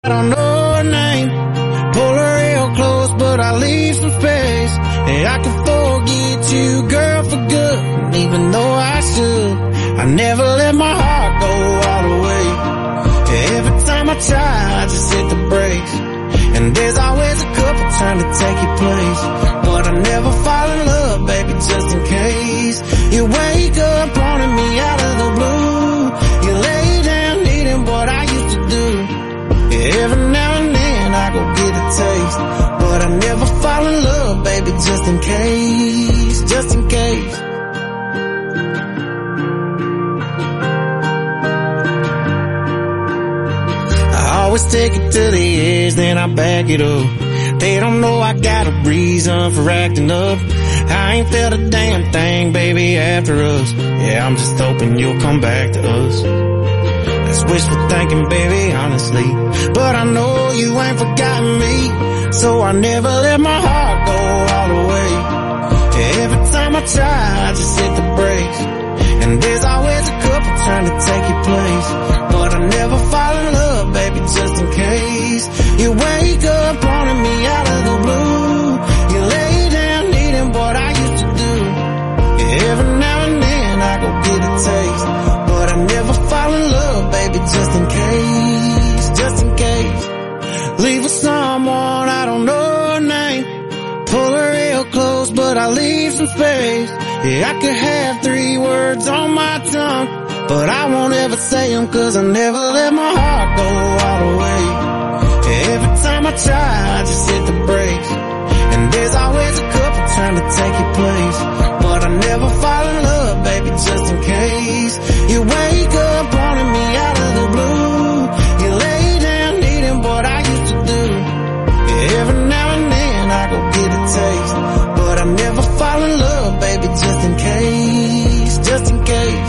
I don't know her name. Pull her real close, but I leave some space. And I can forget you, girl, for good. And even though I should, I never let my heart go all the way. Every time I try, I just hit the brakes. And there's always a couple trying to take your place. But I never fall in love, baby, just in case. You wake up wanting me out of the blue. You lay down needing what I used to do. Every now and then I go get a taste. But I never fall in love, baby, just in case. Just in case. I always take it to the edge, then I back it up. They don't know I got a reason for acting up. I ain't felt a damn thing, baby, after us. Yeah, I'm just hoping you'll come back to us. That's wishful thinking, baby, honestly. But I know you ain't forgotten me, so I never let my heart go all the way. Every time I try, I just hit the brakes. And there's always a couple trying to take your place. But I never fall in love, baby, just in case. You wake up wanting me out of the blue. You lay down needing what I used to do. Every now and then I go get a taste. But I never fall in love, baby, just in case. Just in case. Leave with someone, I don't know her name. Pull her real close, but I leave some space. Yeah, I could have 3 words on my tongue, but I won't ever say them, cause I never let my heart go all the way. Every time I try, I just hit the brakes. And there's always a couple trying to take your place. But I never fall in love, baby, just in case. You wake up wanting me out of the blue. You lay down needing what I used to do. Every now and then I go get a taste. But I never fall in love, baby, just in case. Just in case.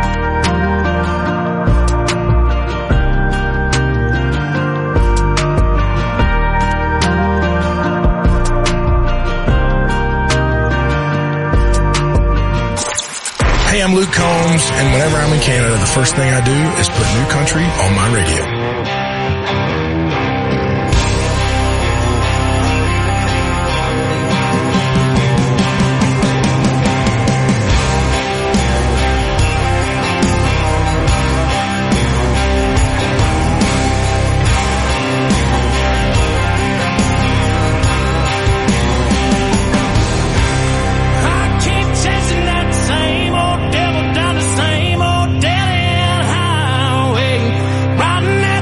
Hey, I'm Luke Combs, and whenever I'm in Canada, the first thing I do is put New Country on my radio. Riding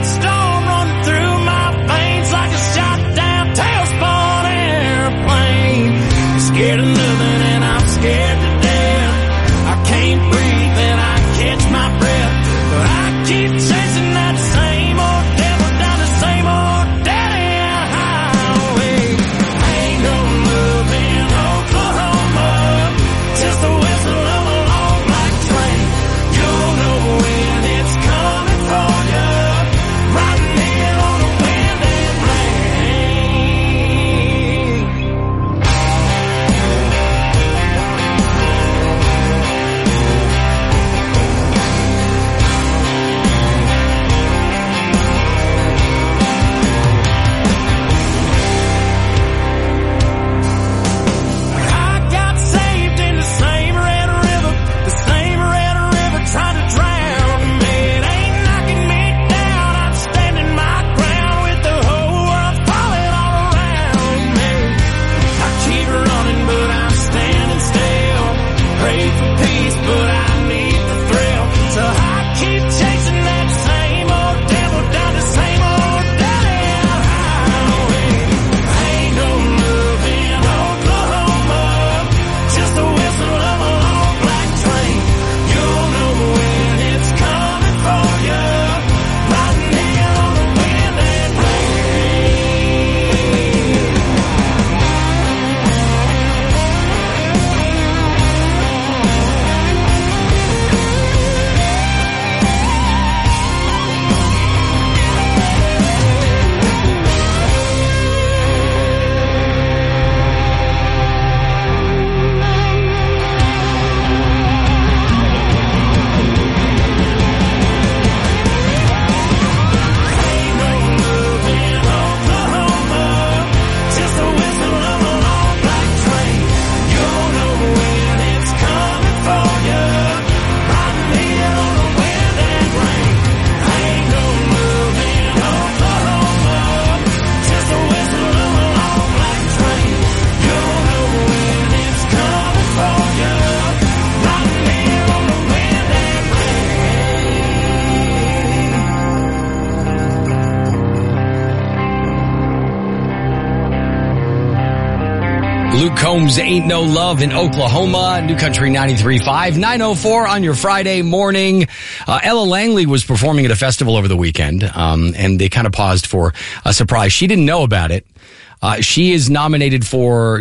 Luke Combs, Ain't No Love in Oklahoma, New Country 93.5, 9:04 on your Friday morning. Ella Langley was performing at a festival over the weekend, and they kind of paused for a surprise. She didn't know about it. She was nominated for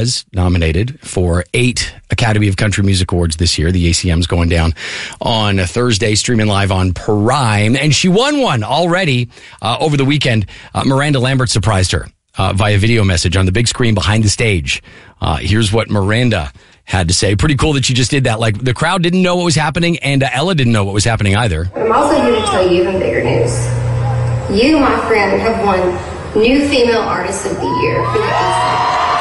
8 Academy of Country Music Awards this year. The ACM's going down on a Thursday, streaming live on Prime, and she won one already over the weekend. Miranda Lambert surprised her via video message on the big screen behind the stage. Here's what Miranda had to say. Pretty cool that she just did that. Like, the crowd didn't know what was happening, and Ella didn't know what was happening either. I'm also here to tell you even bigger news. You, my friend, have won New Female Artist of the Year for the East Side.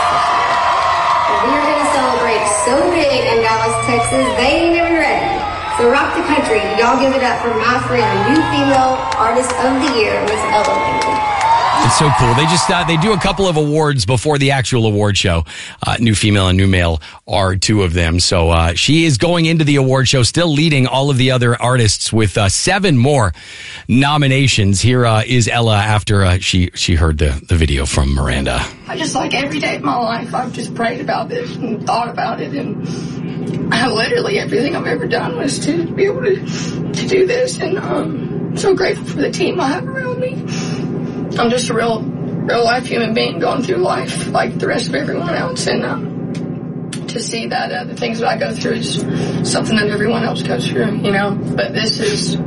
We are going to celebrate so big in Dallas, Texas, they ain't even ready. So rock the country. Y'all give it up for my friend, New Female Artist of the Year, Miss Ella Langley. It's so cool. They just they do a couple of awards before the actual award show. New Female and New Male are two of them. So she is going into the award show, still leading all of the other artists with 7 more nominations. Here is Ella after she heard the video from Miranda. I just, like, every day of my life, I've just prayed about this and thought about it, and literally everything I've ever done was to be able to do this, and I'm so grateful for the team I have around me. I'm just a real life human being going through life like the rest of everyone else, and to see that the things that I go through is something that everyone else goes through, you know. But this is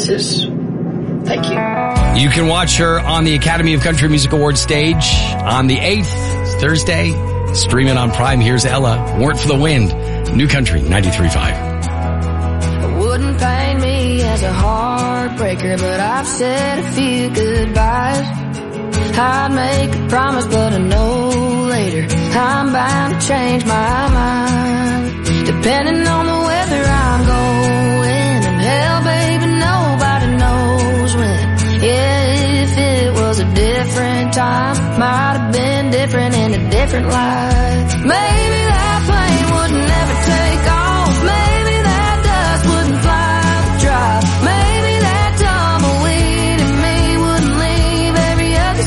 thank you. You can watch her on the Academy of Country Music Awards stage on the 8th, Thursday, streaming on Prime. Here's Ella, Warrant for the Wind, New Country 93.5. It wouldn't pain me as a heartbreaker, but I've said a few goodbyes. I'd make a promise, but I know later I'm bound to change my mind. Depending on the weather I'm going, and hell, baby, nobody knows when. Yeah, if it was a different time, might have been different in a different life. Maybe that plane would never take off. Maybe that dust wouldn't fly the drive. Maybe that tumbleweed in me wouldn't leave every other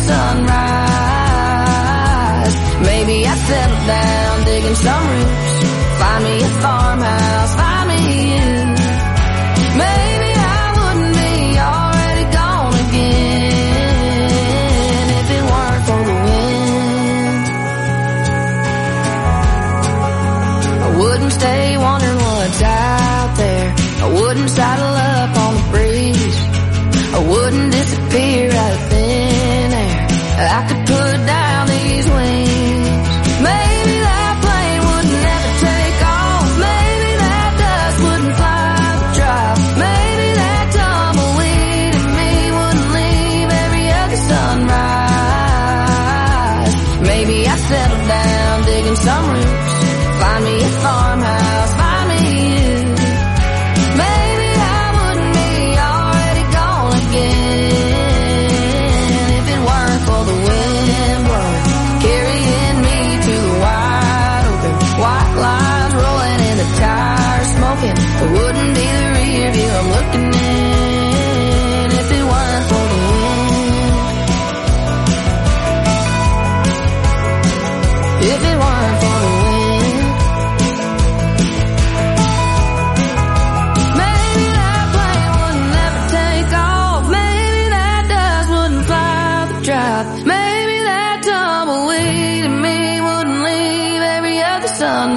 sunrise. Maybe I'd settle down, digging some roots, find me a farmhouse, find me you. Maybe I wouldn't be already gone again if it weren't for the wind. I wouldn't stay wondering what's out there. I wouldn't saddle up on the breeze. I wouldn't disappear out of thin air. I could put down these wings. Maybe that plane would never take off. Maybe that dust wouldn't fly the drive. Maybe that tumbleweed in me wouldn't leave every other sunrise. Maybe I settle down, digging some roots, find me a farmhouse, find me you. Maybe I wouldn't be already gone again if it weren't for the wind blowing, carrying me to the wide open, white lines rolling in the tires smoking. It wouldn't be the rear view I'm looking in if it weren't for the wind. If it weren't for the wind. Maybe that plane would never take off. Maybe that dust wouldn't fly the drive. Maybe that tumbleweed in me wouldn't leave every other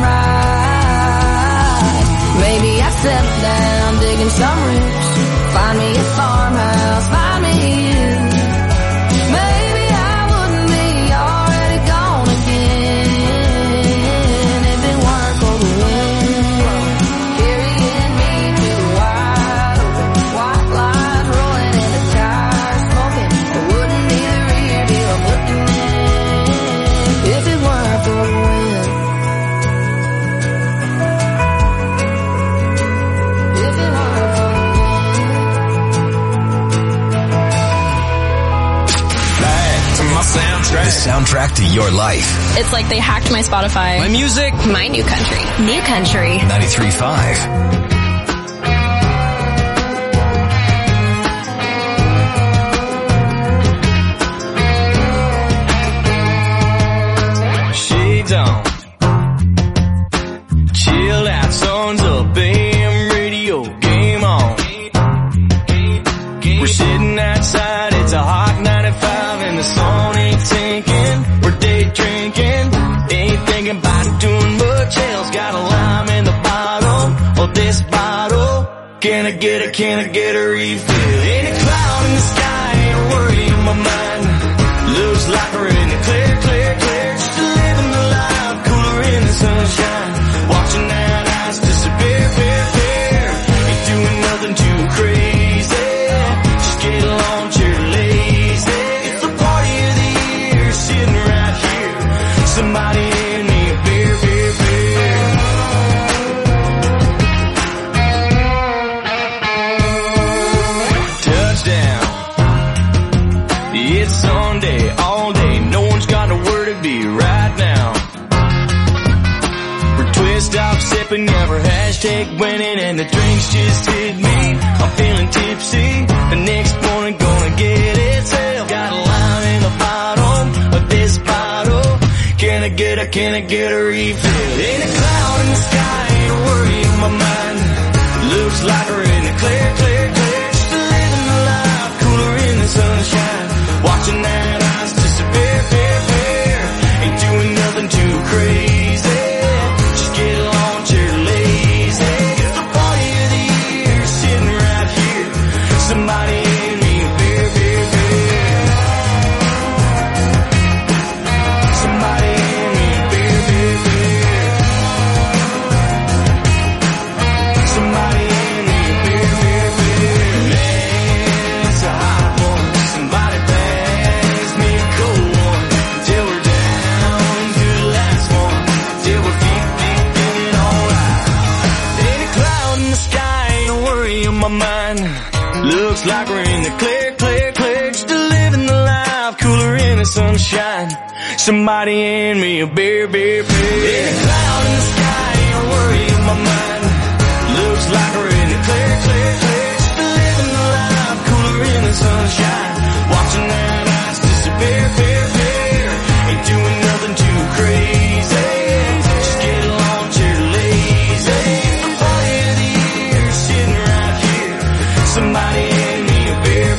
sunrise. Maybe I'd settle down, digging some roots, find me a farmhouse, find me you. Maybe I wouldn't be already gone again if it weren't for the wind carrying me to the wide open, white lines rolling in the tires smoking. It wouldn't be the rear view I'm looking in if it weren't for the wind. If it weren't for the wind. Back to my soundtrack. The soundtrack to your life. It's like they hacked my Spotify. My music. My New Country. New Country. 93.5. Shades on, can I get a refill? Ain't a cloud in the sky, ain't a worry in my mind. Looks like we're in the clear, just living the life, cooler in the sunshine. Watching that ice disappear, ain't doing nothing too crazy. Just get along, cheer lazy. It's the party of the year, sitting right here. Somebody hand me a beer. Touchdown. It's Sunday, all day, no one's got nowhere to be right now. We're twist off, sipping, never hashtag winning, and the drinks just hit me. I'm feeling tipsy, the next morning gonna get itself. Got a line in the bottom of this bottle. Can I get a refill? Ain't a cloud in the sky, ain't a worry in my mind. Looks like we're in the clear, just living the life, cooler in the sunshine. Watching that ice disappear, ain't doing nothing too crazy. Just get along, cheer lazy. It's the party of the year, sitting right here. Somebody hand me a beer. Somebody hand me a beer. Somebody hand me a beer. Man, it's a hot one. Somebody pass me a cold one. Till we're down to the last one. Till we're feeling alright. Ain't a cloud in the sky, ain't a worry in my mind. Looks like we're in the clear, just living the life, cooler in the sunshine. Somebody hand me a beer. Ain't a cloud in the sky, ain't a worry in my mind. Looks like we're in the clear, just living the life, cooler in the sunshine. Watching that ice disappear, ain't doing nothing too crazy. Just get along, cheer lazy. It's the party of the year, sitting right here. Somebody hand me a beer.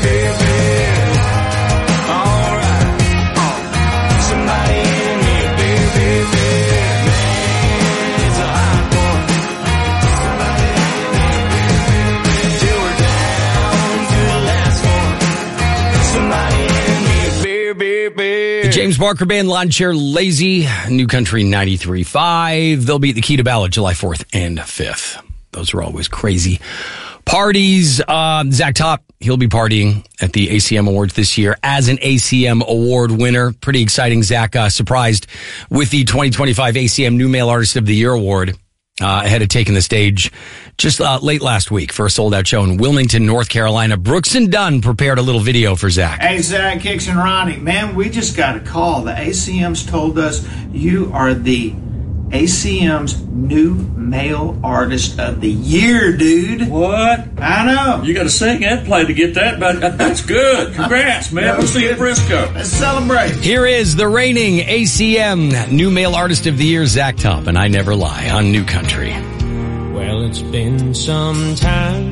Alright, somebody hand me a beer. Man, it's a hot one. Somebody hand me a beer. Till we're down to the last one. Somebody hand me a beer. The James Barker Band, Lawn Chair Lazy, New Country 93.5. They'll be at the Key to Ballot July 4th and 5th. Those are always crazy parties. Zach Top, he'll be partying at the ACM Awards this year as an ACM Award winner. Pretty exciting. Zach surprised with the 2025 ACM New Male Artist of the Year Award. Ahead of taking the stage just late last week for a sold-out show in Wilmington, North Carolina. Brooks and Dunn prepared a little video for Zach. Hey, Zach, Kicks, and Ronnie. Man, we just got a call. The ACM's told us you are the ACM's New Male Artist of the Year, dude. What? I know. You got to sing and play to get that, but that's good. Congrats, man. We'll see you at Frisco. Let's celebrate. Here is the reigning ACM New Male Artist of the Year, Zach Top, and I Never Lie on New Country. Well, it's been some time.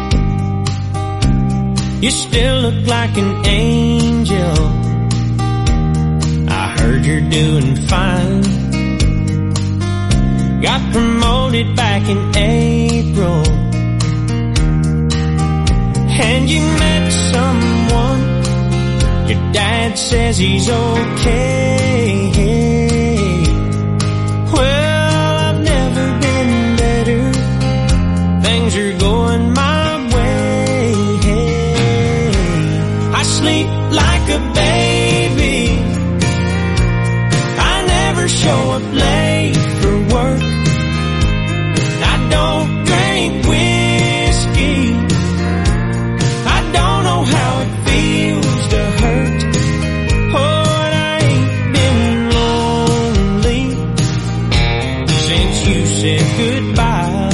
You still look like an angel. I heard you're doing fine. Got promoted back in April. And you met someone. Your dad says he's okay. Well, I've never been better. Things are going my way. I sleep like a baby. I never show up late for work. I don't drink whiskey. I don't know how it feels to hurt. Oh, and I ain't been lonely since you said goodbye.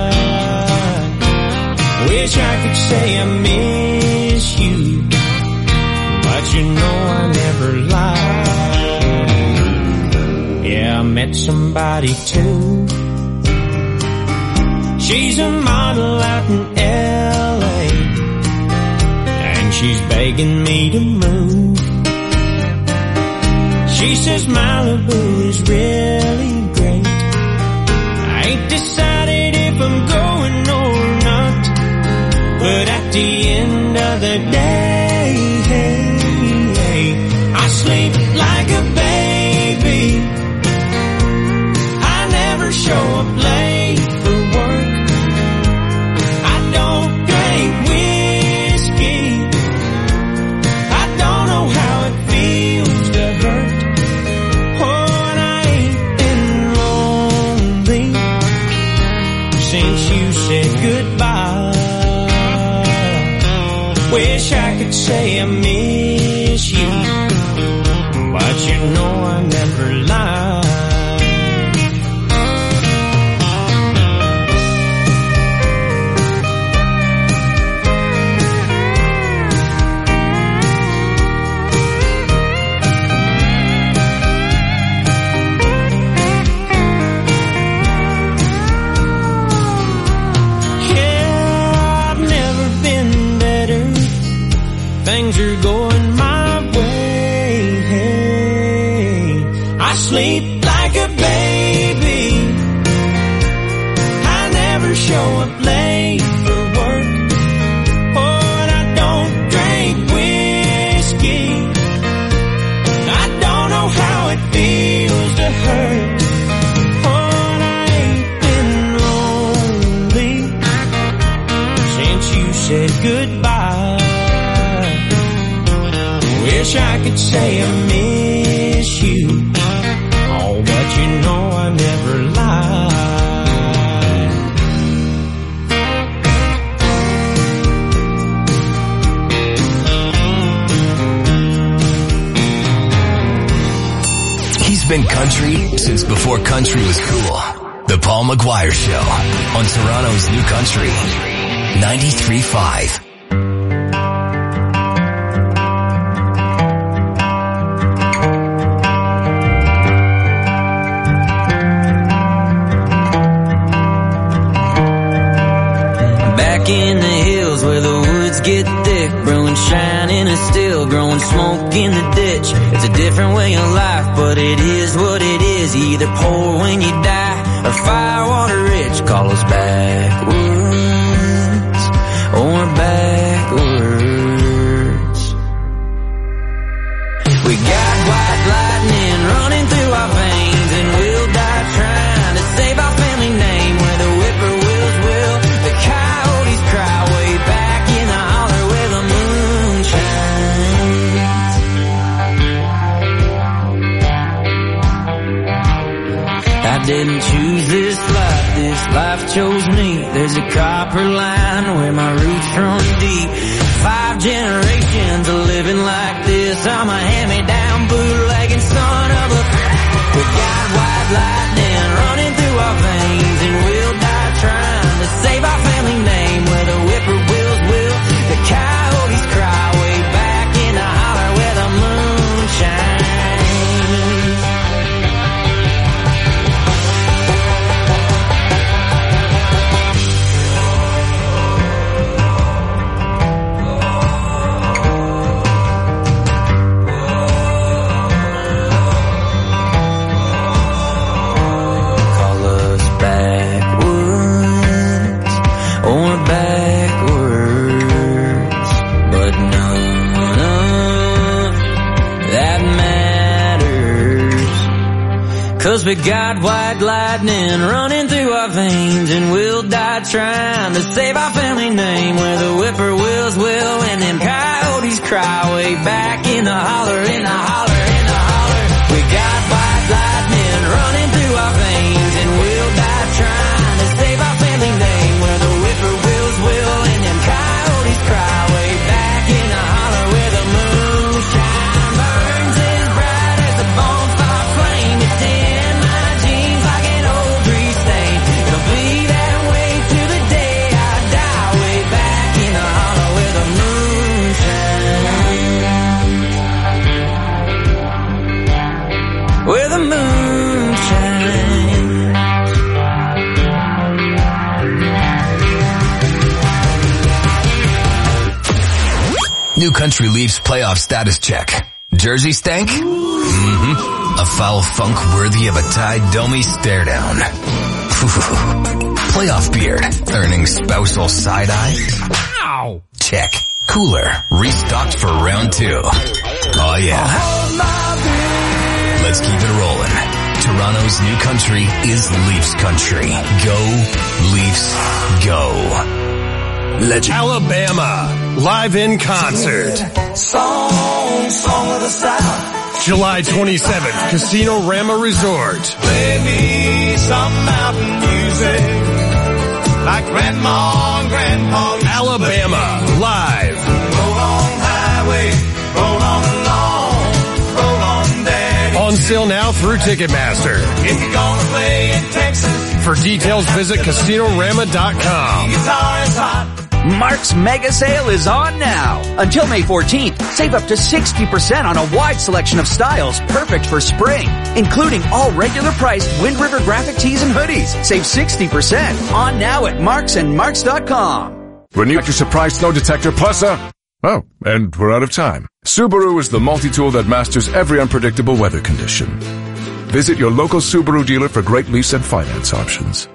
Wish I could say I miss you, but you know I never lie. Yeah, I met somebody too. She's a model out in L.A. and she's begging me to move. She says Malibu is really great. I ain't decided if I'm going or not. a day. I sleep like a baby. I never show up late for work. I don't drink whiskey. I don't know how it feels to hurt. Oh, and I ain't been lonely since you said goodbye. Wish I could say I miss you, but you know I never lie. Things are going my way. I sleep like a baby. I never show up late for work. Oh, and I don't drink whiskey. I don't know how it feels to hurt. Oh, and I ain't been lonely since you said goodbye. Wish I could say I miss you. Oh, but you know I never lie. He's been country since before country was cool. The Paul McGuire Show on Toronto's New Country 93.5. In the hills where the woods get thick, brewing shine in a still, growing smoke in the ditch. It's a different way of life, but it is what it is. You either poor when you die or firewater rich. Call us backwards or backwards. We got white lightning running through our veins, and we'll die trying to save our family name. Where the whippoorwills will, the coyotes cry way back in the holler where the moon shines. I didn't choose this life chose me. There's a copper line where my roots run deep. 5 generations of living like this. I'm a hand-me-down bootlegging son of a... We got white lightning running through our veins, and we'll die trying to save our family name. Where the whippoorwills will, the coyotes cry way back in the holler where the moon shines. Cause we got white lightning running through our veins, and we'll die trying to save our family name. Where the whippoorwills will, and them coyotes cry way back in the holler, in the holler, in the holler. We got white lightning running through our veins, and we'll die trying to save our family name. Where the whippoorwills will, and them coyotes cry way back in the holler where the moonshine burns as bright as the bonfire flame. It's in my jeans like an old tree stain. It'll be that way to the day I die, way back in the holler where the moonshine, where the moonshine. New Country Leafs playoff status check. Jersey stank? Mm-hmm. A foul funk worthy of a Ty Domi stare down. Playoff beard. Earning spousal side eye? Ow! Check. Cooler, restocked for round 2. Oh yeah. Let's keep it rolling. Toronto's new country is Leafs country. Go, Leafs, go. Legend. Alabama, live in concert. Song of the South. July 27th, Casino Rama Resort. Play me some mountain music. Like Grandma and Grandpa. Alabama, live. Roll on highway, roll on along, roll on daddy. On sale now through Ticketmaster. If you're gonna play in Texas. For details, visit CasinoRama.com. Guitar is hot. Mark's Mega Sale is on now. Until May 14th, save up to 60% on a wide selection of styles perfect for spring, including all regular priced Wind River graphic tees and hoodies. Save 60% on now at Marks and Marks.com. When you like your surprise snow detector plus oh, and we're out of time. Subaru is the multi-tool that masters every unpredictable weather condition. Visit your local Subaru dealer for great lease and finance options.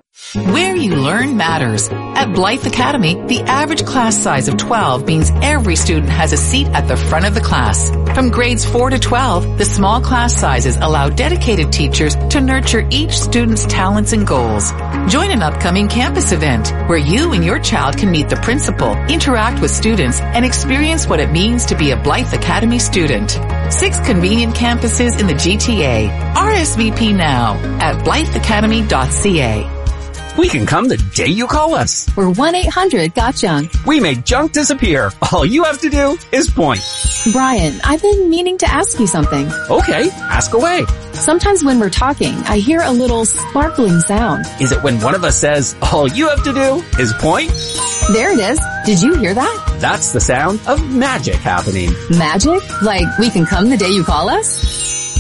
Where you learn matters. At Blythe Academy, the average class size of 12 means every student has a seat at the front of the class. From grades 4 to 12, the small class sizes allow dedicated teachers to nurture each student's talents and goals. Join an upcoming campus event where you and your child can meet the principal, interact with students, and experience what it means to be a Blythe Academy student. 6 convenient campuses in the GTA. RSVP now at blytheacademy.ca. We can come the day you call us. We're 1-800-GOT-JUNK. We make junk disappear. All you have to do is point. Brian, I've been meaning to ask you something. Okay, ask away. Sometimes when we're talking, I hear a little sparkling sound. Is it when one of us says, all you have to do is point? There it is. Did you hear that? That's the sound of magic happening. Magic? Like we can come the day you call us?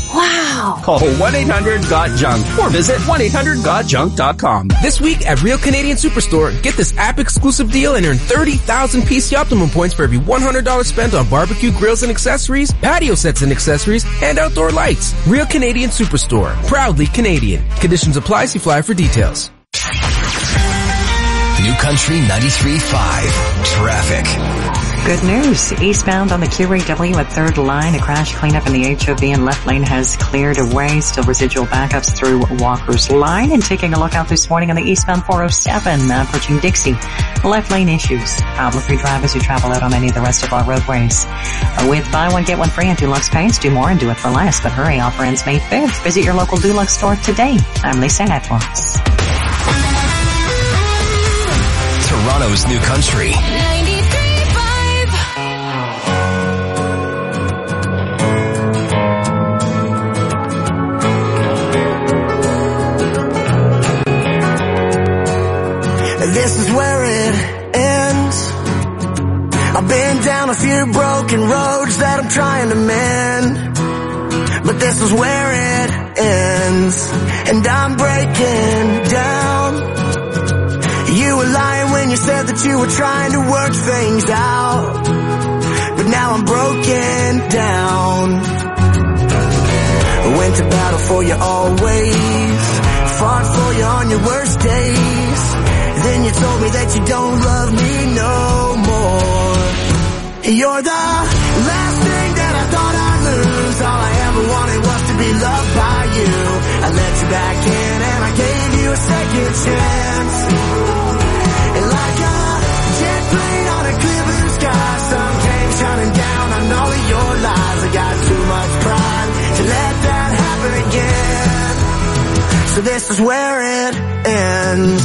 Wow. Call 1-800-GOT-JUNK or visit 1-800-GOT-JUNK.com. This week at Real Canadian Superstore, get this app-exclusive deal and earn 30,000 PC Optimum points for every $100 spent on barbecue grills and accessories, patio sets and accessories, and outdoor lights. Real Canadian Superstore. Proudly Canadian. Conditions apply. See flyer for details. New Country 93.5. Traffic. Good news. Eastbound on the QAW at 3rd line, a crash cleanup in the HOV and left lane has cleared away. Still residual backups through Walker's Line. And taking a look out this morning on the eastbound 407, approaching Dixie. Left lane issues. Problem-free drivers who travel out on any of the rest of our roadways. With buy one, get one free on Dulux Paints. Do more and do it for less. But hurry, offer ends May 5th. Visit your local Dulux store today. I'm Lisa Edwards. Toronto's new country. 93.5. This is where it ends. I've been down a few broken roads that I'm trying to mend, but this is where it ends, and I'm breaking down. You were lying when you said that you were trying to work things out, but now I'm broken down. Went to battle for you always, fought for you on your worst days. Then you told me that you don't love me no more. You're the last thing that I thought I'd lose. All I ever wanted was to be loved by you. I let you back in and I gave you a second chance. And like a jet plane on a clear blue sky, sun came shining down on all of your lies. I got too much pride to let that happen again. So this is where it ends.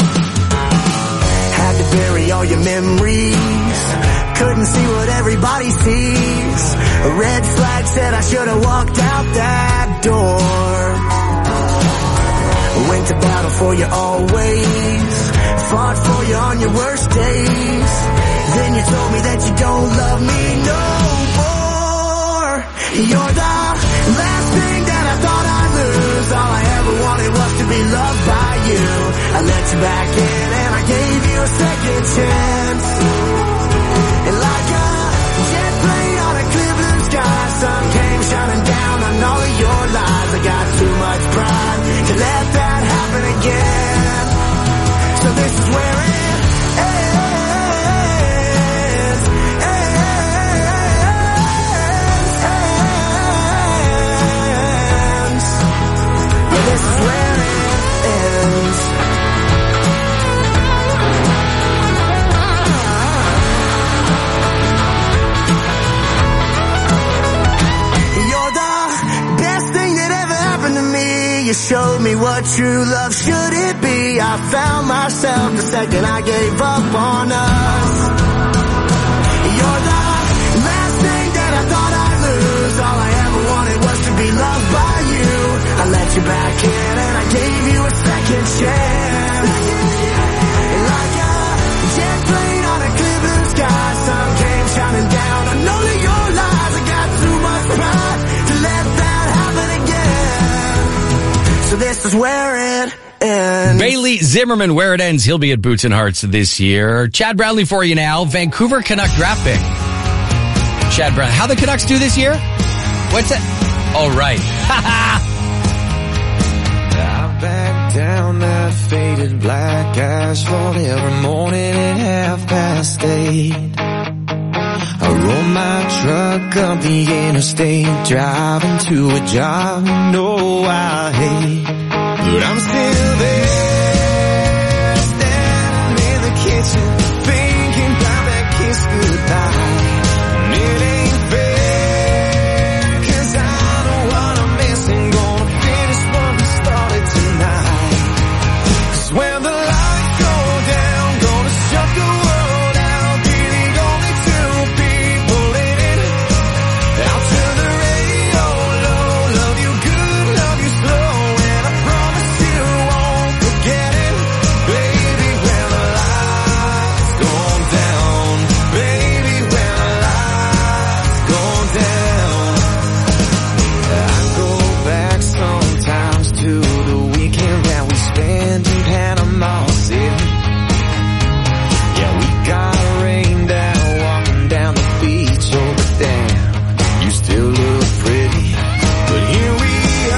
Had to bury all your memories, couldn't see what everybody sees. A red flag said I should have walked out that door. Went to battle for you always, fought for you on your worst days. Then you told me that you don't love me no more. You're the last thing that I thought I'd lose. All I ever wanted was to be loved by you. I let you back in and I gave you a second chance. And like a jet plane on a clear blue sky, sun came shining down on all of your lies. I got too much pride to let that happen again. So this is where it ends. showed me what true love should it be. I found myself the second I gave up on us. You're the last thing that I thought I'd lose. All I ever wanted was to be loved by you. I let you back in and I gave you a second chance. Like a jet plane on a clear blue sky, sun came shining down. I know that your lies, I got too much pride to let that happen again. So this is where it ends. Bailey Zimmerman, Where It Ends. He'll be at Boots and Hearts this year. Chad Brownlee for you now. Vancouver Canuck draft pick. Chad Brown. How the Canucks do this year? What's that? Oh, right. I back down that faded black asphalt every morning at 8:30. I roll my truck up the interstate, driving to a job you know I hate. But I'm still there, standing in the kitchen, thinking about that kiss goodbye. And it ain't fair, 'cause I know what I'm missing. Gonna finish what we started tonight. 'Cause when the lights go down, gonna shut the world out. Be the only two people in it. I'll turn the radio low, love you good, love you slow, and I promise you won't forget it. Baby, when the lights go down, baby, when the lights go down. I go back sometimes to the weekend that we spent in Panama City. Yeah, we got rained out walking down the beach. Oh, but damn, you still look pretty. But here we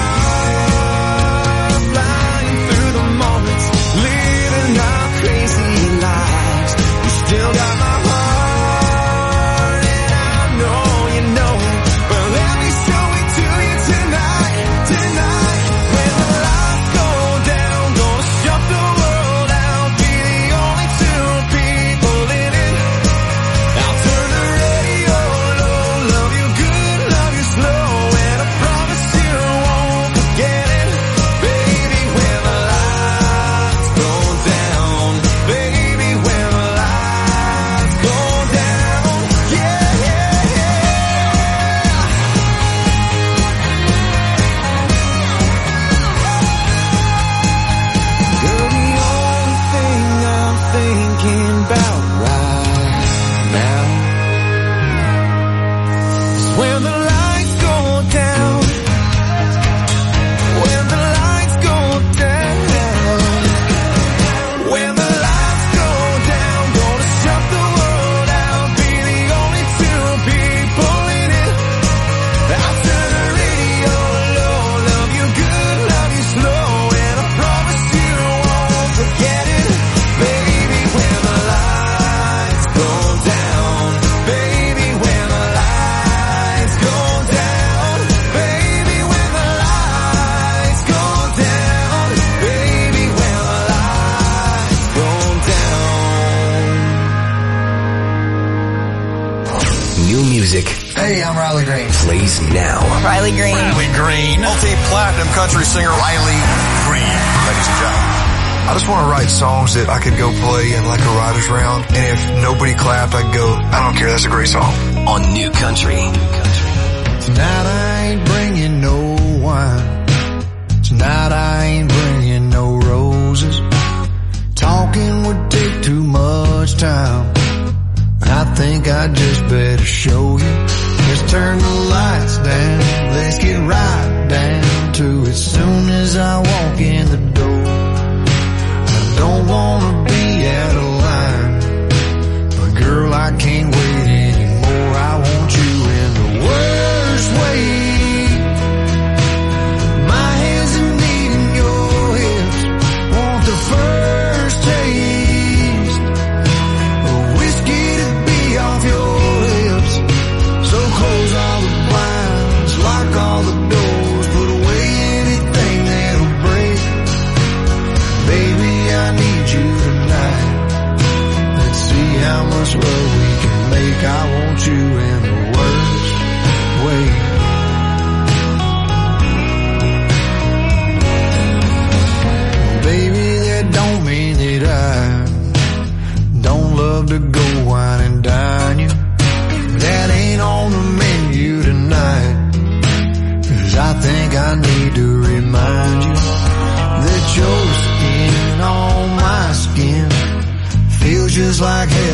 are, flying through the moments, living our crazy lives. You still got my heart, and I know you know it. But let me show it to you tonight, tonight. When the lights go down, gonna shut the world out. Be the only two people in it. I'll turn the radio low, love you good, love you slow, and I promise you won't forget it. Baby, when the lights go down, baby, when the lights go down, yeah, yeah, yeah. You're the only thing I'm thinking about right now. 'Cause when the lights go down, when the lights go down, when the lights go down, gonna shut the world out. Be the only two people in it. I'll turn the radio low, love you good, love you slow, and I promise you won't forget it. Baby, when the lights go down, baby, when the lights go down, baby, when the lights go down, baby, when the lights go down. New music Hey, I'm Riley Green. plays now. Riley Green. Multi-platinum country singer Riley Green. Ladies and gentlemen. I just want to write songs that I could go play in like a writer's round. And if nobody clapped, I'd go, I don't care, that's a great song. On New Country. Tonight I ain't bringing no wine. Tonight I ain't bringing no roses. Talking would take too much time. I think I just better show you. Let's turn the lights down. Let's get right down to it. Soon as I walk in the door, I don't wanna be out of line, but girl, I can't wait anymore. I want you in the world.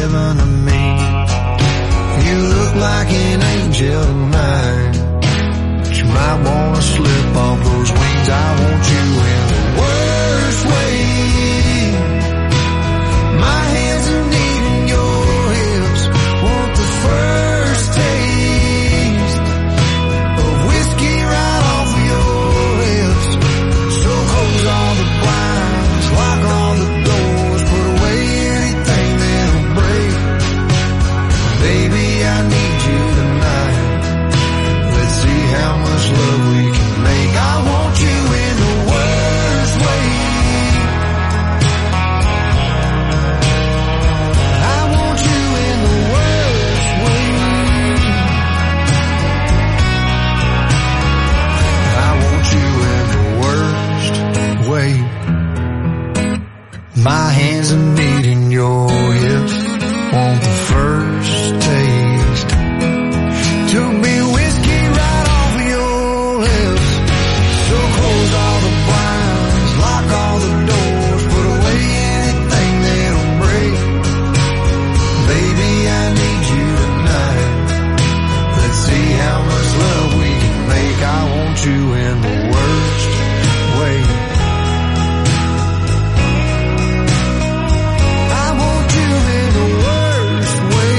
heaven to me. You look like an angel tonight, but you might wanna slip off those wings. I want you in the worst way. My hands are needing your hips. Want the first taste of whiskey right off of your lips. So close all the blinds, lock all the doors, put away anything that'll break. Baby, I need you tonight. Let's see how much love we can make. I want you in the worst way. I want you in the worst way. I want you in the worst way. My hands are needing your hips. Want the first taste to be whiskey right off of your lips. So close all the blinds, lock all the doors, put away anything that'll break. Baby, I need you tonight. Let's see how much love we can make. I want you in the worst way. I want you in the worst way.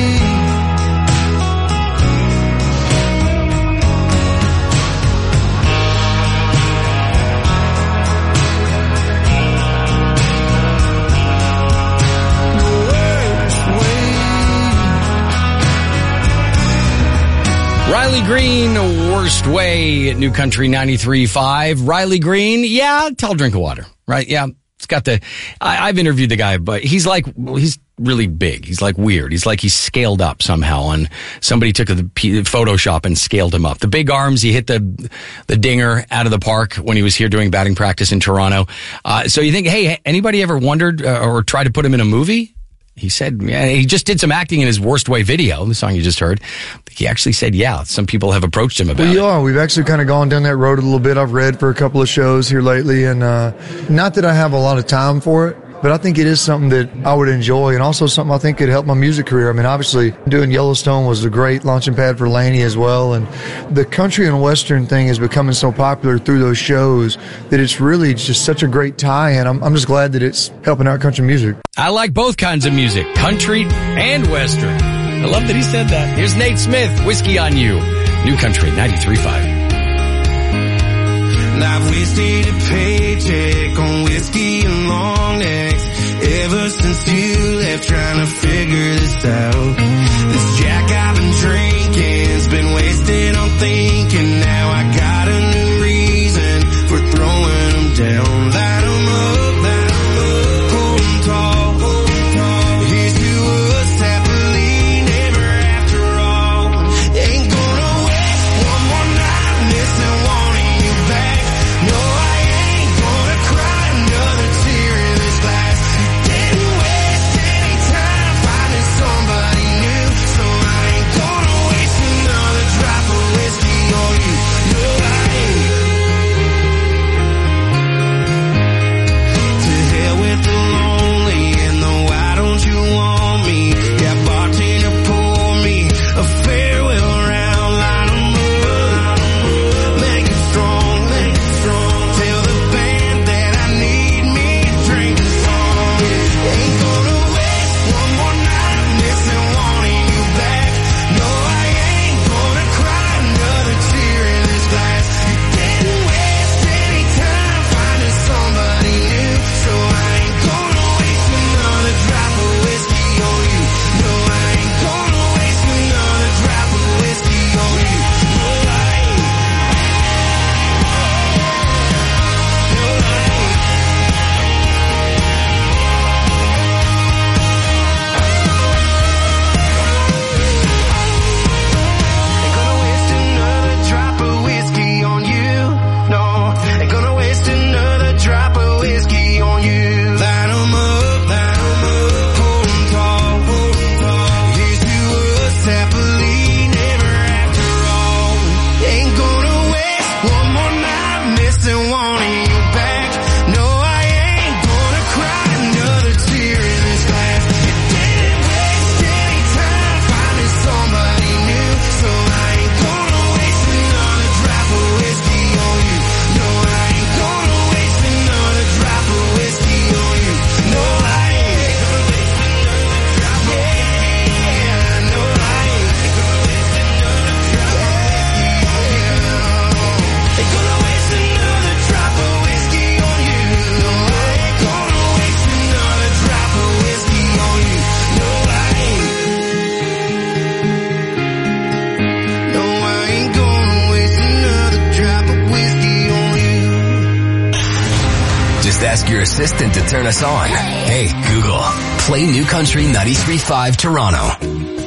Riley Green, Worst Way at New Country 93.5. Riley Green, yeah, tall drink of water, right? Yeah, it's got the, I've interviewed the guy, but he's really big. He's like weird. He's like he's scaled up somehow, and somebody took the Photoshop and scaled him up. The big arms, he hit the dinger out of the park when he was here doing batting practice in Toronto. So you think, hey, anybody ever wondered or tried to put him in a movie? He said, yeah, he just did some acting in his Worst Way video, the song you just heard. He actually said, yeah, some people have approached him about it. We've actually kind of gone down that road a little bit. I've read for a couple of shows here lately, and not that I have a lot of time for it, but I think it is something that I would enjoy, and also something I think could help my music career. I mean, obviously, doing Yellowstone was a great launching pad for Laney as well, and the country and western thing is becoming so popular through those shows that it's really just such a great tie-in. I'm just glad that it's helping out country music. I like both kinds of music, country and western. I love that he said that. Here's Nate Smith, Whiskey on You, New Country 93.5. I've wasted a paycheck on whiskey and long necks ever since you left, trying to figure this out. This Jack I've been drinking's been wasted on thinking. Now I got a new reason for throwing them down. Light 'em up, hold 'em tall. Here's to us happily never after all. Ain't gonna waste one more night missing wanting you back. No, I ain't gonna cry another tear in this glass. Didn't waste any time finding somebody new, so I ain't gonna waste another drop of whiskey on you. ask your assistant to turn us on. Hey, Google, play New Country 93.5 Toronto.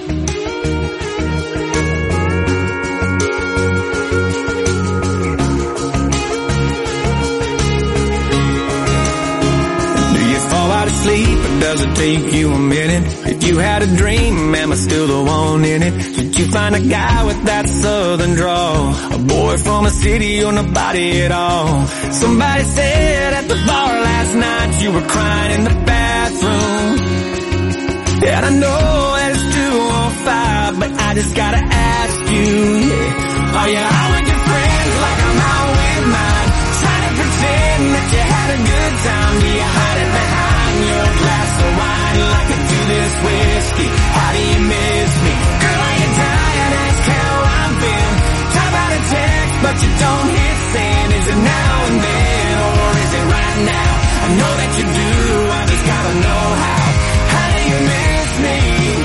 Sleep, or does it take you a minute? If you had a dream, am I still the one in it? Did you find a guy with that southern drawl? A boy from a city or nobody at all? Somebody said at the bar last night you were crying in the bathroom. And I know that it's 2:05, but I just gotta ask you, yeah. Are you out with your friends like I'm out with mine? Trying to pretend that you had a good time. Do you hide it behind your glass of wine like I do this whiskey? How do you miss me? Girl, are you dying? Ask how I've been. Try about a text, but you don't hit send. Is it now and then, or is it right now? I know that you do, I just gotta know how. How do you miss me?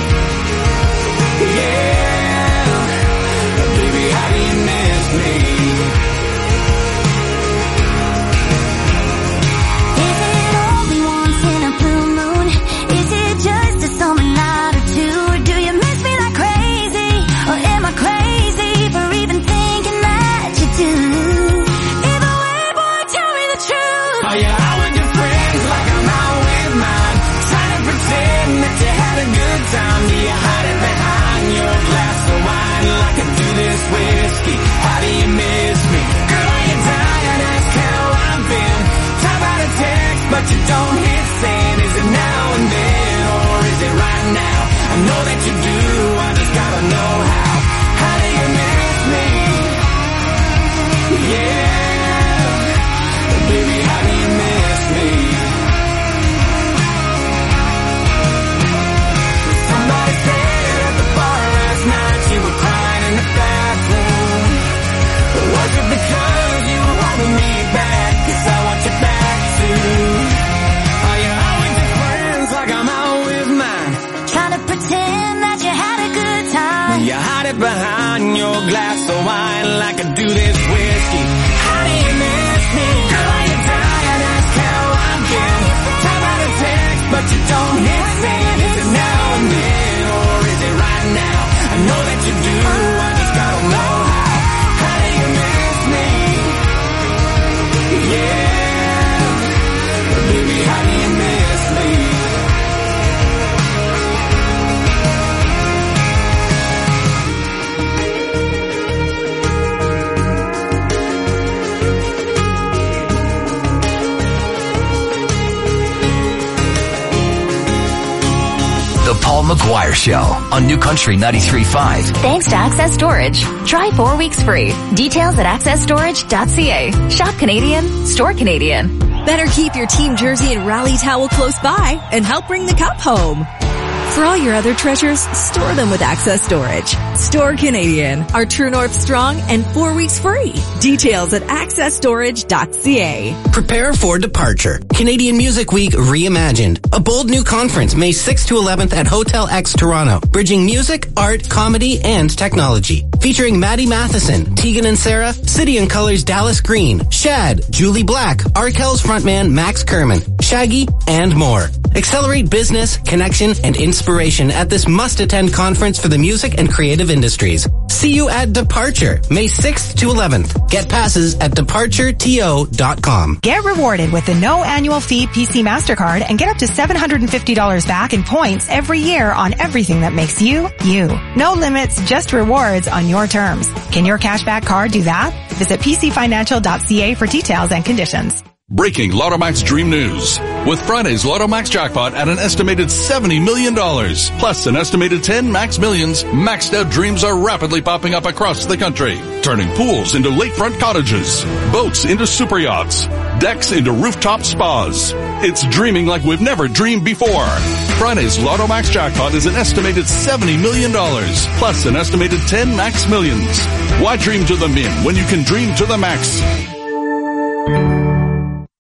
Yeah, baby, how do you miss me? Whiskey, how do you miss me? Girl, are you dying? Ask how I've been. Try about a text, but you don't hit send. Is it now and then, or is it right now? I know that you do, I just gotta know how. How do you miss me? Yeah, baby, how do you miss me? Somebody said at the bar last night you were crying in the bathroom. Was it because you were holding me back? 'Cause I want you back too. Are you out with your friends like I'm out with mine? Trying to pretend that you had a good time. You hide it behind your glass of wine like I do this whiskey. How do you miss me? Girl, are you dying? Ask how I've been. Try about a text, but you don't hit send. Is it now and then, or is it right now? I know that you do, I just gotta know how. How do you miss me? Yeah, baby, how do you miss me? The Paul McGuire Show on New Country 93.5. Thanks to Access Storage. Try 4 weeks free. Details at accessstorage.ca. Shop Canadian, store Canadian. Better keep your team jersey and rally towel close by and help bring the cup home. For all your other treasures, store them with Access Storage. Store Canadian, our True North strong and 4 weeks free. Details at accessstorage.ca. Prepare for departure. Canadian Music Week Reimagined. A bold new conference May 6th to 11th at Hotel X Toronto. Bridging music, art, comedy, and technology. Featuring Maddie Matheson, Tegan and Sarah, City and Colors Dallas Green, Shad, Julie Black, Arkells frontman Max Kerman, Shaggy, and more. Accelerate business, connection, and inspiration at this must-attend conference for the music and creative industries. See you at Departure, May 6th to 11th. Get passes at departureto.com. Get rewarded with the no annual fee PC MasterCard and get up to $750 back in points every year on everything that makes you, you. No limits, just rewards on your terms. Can your cashback card do that? Visit pcfinancial.ca for details and conditions. Breaking Lottomax Dream News. With Friday's Lottomax jackpot at an estimated $70 million, plus an estimated 10 max millions, maxed out dreams are rapidly popping up across the country, turning pools into lakefront cottages, boats into super yachts, decks into rooftop spas. It's dreaming like we've never dreamed before. Friday's Lottomax jackpot is an estimated $70 million, plus an estimated 10 max millions. Why dream to the min when you can dream to the max?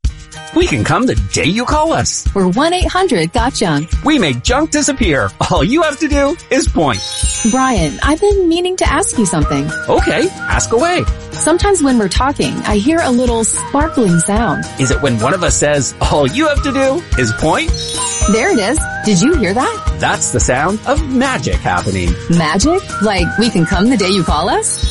We can come the day you call us. We're 1-800-GOT-JUNK. We make junk disappear. All you have to do is point. Brian, I've been meaning to ask you something. Okay, ask away. Sometimes when we're talking, I hear a little sparkling sound. Is it when one of us says, all you have to do is point? There it is. Did you hear that? That's the sound of magic happening. Magic? Like we can come the day you call us?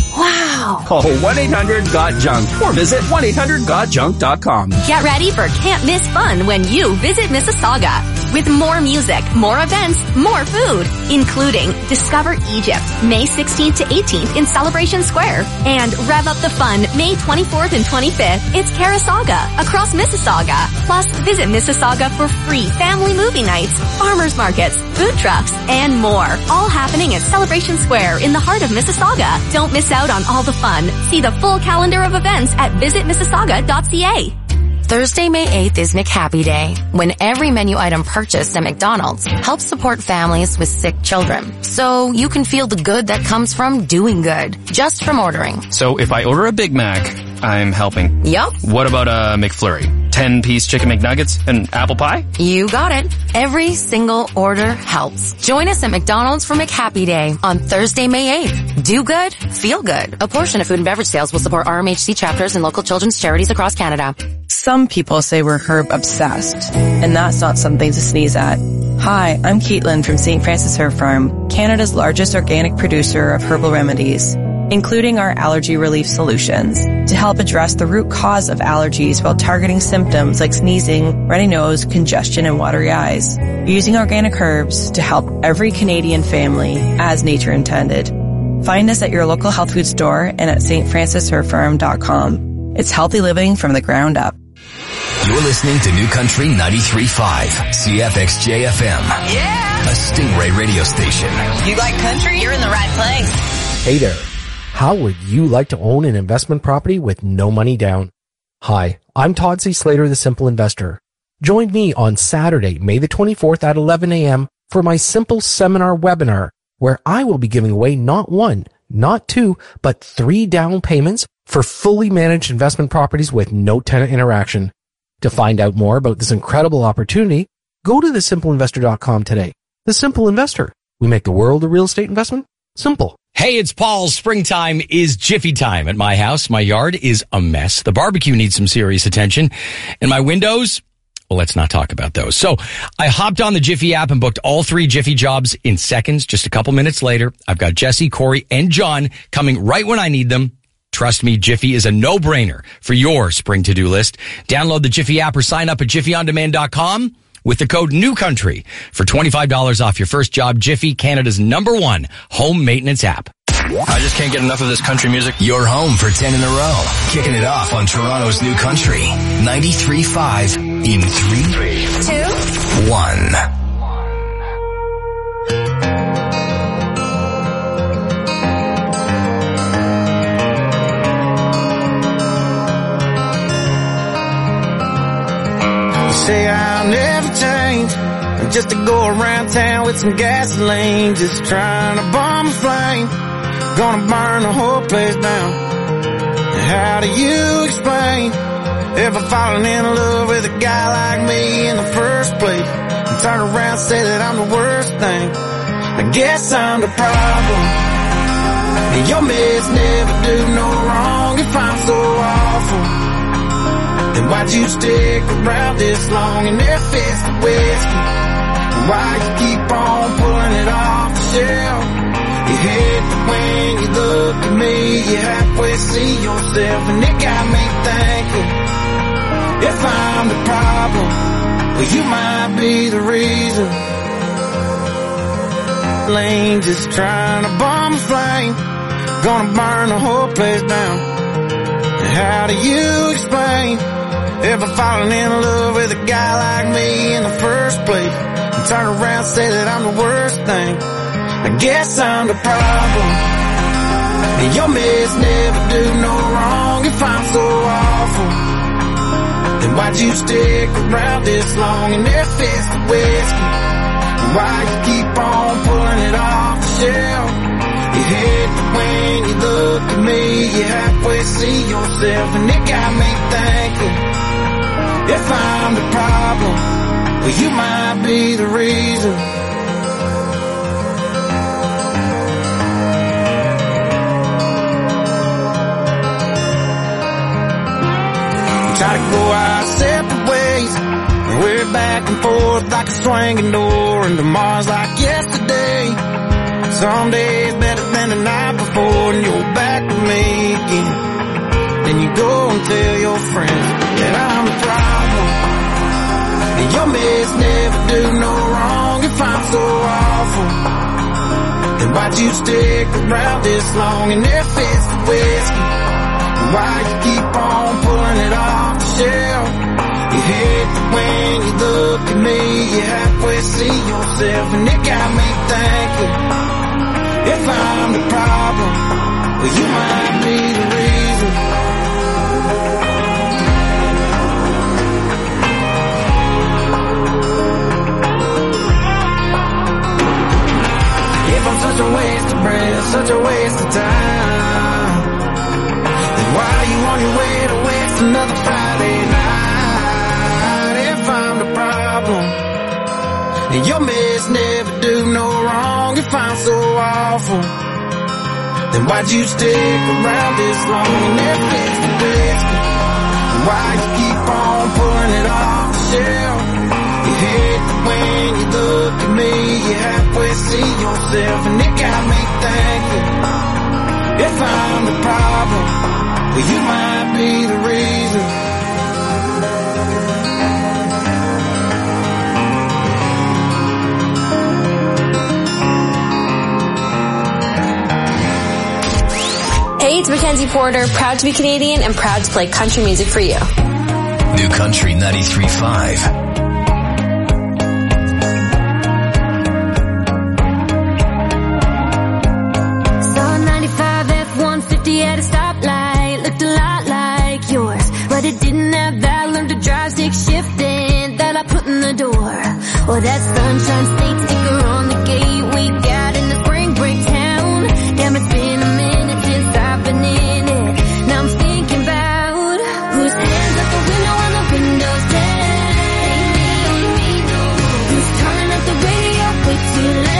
Wow. Call 1-800-GOT-JUNK or visit 1-800-GOT-JUNK.com. Get ready for can't miss fun when you visit Mississauga. With more music, more events, more food, including Discover Egypt, May 16th to 18th in Celebration Square. And Rev Up the Fun, May 24th and 25th. It's Carasaga across Mississauga. Plus, visit Mississauga for free family movie nights, farmers markets, food trucks, and more. All happening at Celebration Square in the heart of Mississauga. Don't miss out on all the fun. See the full calendar of events at visitmississauga.ca. Thursday, May 8th is McHappy Day, when every menu item purchased at McDonald's helps support families with sick children. So you can feel the good that comes from doing good, just from ordering. So if I order a Big Mac, I'm helping. Yup. What about a McFlurry? 10-piece chicken McNuggets and apple pie? You got it. Every single order helps. Join us at McDonald's for McHappy Day on Thursday, May 8th. Do good, feel good. A portion of food and beverage sales will support RMHC chapters and local children's charities across Canada. Some people say we're herb obsessed, and that's not something to sneeze at. Hi, I'm Caitlin from St. Francis Herb Farm, Canada's largest organic producer of herbal remedies, including our allergy relief solutions, to help address the root cause of allergies while targeting symptoms like sneezing, runny nose, congestion, and watery eyes, using organic herbs to help every Canadian family as nature intended. Find us at your local health food store and at stfrancisherbfarm.com. It's healthy living from the ground up. You're listening to New Country 93.5, CFXJ FM. Yeah! A Stingray radio station. You like country? You're in the right place. Hey there. How would you like to own an investment property with no money down? Hi, I'm Todd C. Slater, the Simple Investor. Join me on Saturday, May the 24th at 11 a.m. for my Simple Seminar webinar, where I will be giving away not one, not two, but 3 down payments for fully managed investment properties with no tenant interaction. To find out more about this incredible opportunity, go to thesimpleinvestor.com today. The Simple Investor. We make the world of real estate investment simple. Hey, it's Paul. Springtime is Jiffy time at my house. My yard is a mess. The barbecue needs some serious attention. And my windows, well, let's not talk about those. So I hopped on the Jiffy app and booked all 3 Jiffy jobs in seconds. Just a couple minutes later, I've got Jesse, Corey, and John coming right when I need them. Trust me, Jiffy is a no-brainer for your spring to-do list. Download the Jiffy app or sign up at jiffyondemand.com with the code NEWCOUNTRY for $25 off your first job. Jiffy, Canada's #1 home maintenance app. I just can't get enough of this country music. You're home for 10 in a row. Kicking it off on Toronto's New Country 93.5 in 3, 2, 1. Say I'll never change, just to go around town with some gasoline, just trying to bomb a flame, gonna burn the whole place down. How do you explain ever falling in love with a guy like me in the first place, and turn around and say that I'm the worst thing? I guess I'm the problem, and your meds never do no wrong. If I'm so awful, then why'd you stick around this long and never fix the whiskey? Why you keep on pulling it off the shelf? You hate that when you look at me, you halfway see yourself, and it got me thinking, if I'm the problem, well, you might be the reason. Lane just trying to bomb a flame, gonna burn the whole place down. How do you explain ever falling in love with a guy like me in the first place, and turn around and say that I'm the worst thing? I guess I'm the problem, and your meds never do no wrong. If I'm so awful, then why'd you stick around this long and never fix the whiskey? Why you keep on pulling it off the shelf? You hate that when you look at me, you halfway see yourself, and it got me thinking, If I'm the problem, well, you might be the reason. We try to go our separate ways, and we're back and forth like a swinging door, and tomorrow's like yesterday. Some days better than the night before, and you're back with me again. Then you go and tell your friends that I'm the problem, and your mates never do no wrong. If I'm so awful, then why'd you stick around this long? And if it's the whiskey, then why you keep on pulling it off the shelf? You hate that when you look at me, you halfway see yourself, and it got me thinking, if I'm the problem, well, you might be the reason. If I'm such a waste of breath, such a waste of time, then why are you on your way to waste another Friday night? If I'm the problem, and your mates never do no wrong. If I'm so awful, then why'd you stick around this long? And if it's the whiskey, then why you keep on pulling it off the shelf? You hate that when you look at me, you halfway see yourself, and it got me thinking, if I'm the problem, well, you might be the reason. Hey, it's Mackenzie Porter, proud to be Canadian and proud to play country music for you. New Country 93.5. At a stoplight, looked a lot like yours, but it didn't have that learn to drive stick shifting that I put in the door, or that sunshine state sticker on the gate we got in the spring break town. Damn, it's been a minute since I've been in it. Now I'm thinking about whose hands up the window on the windows down, who's turning up the radio way too loud.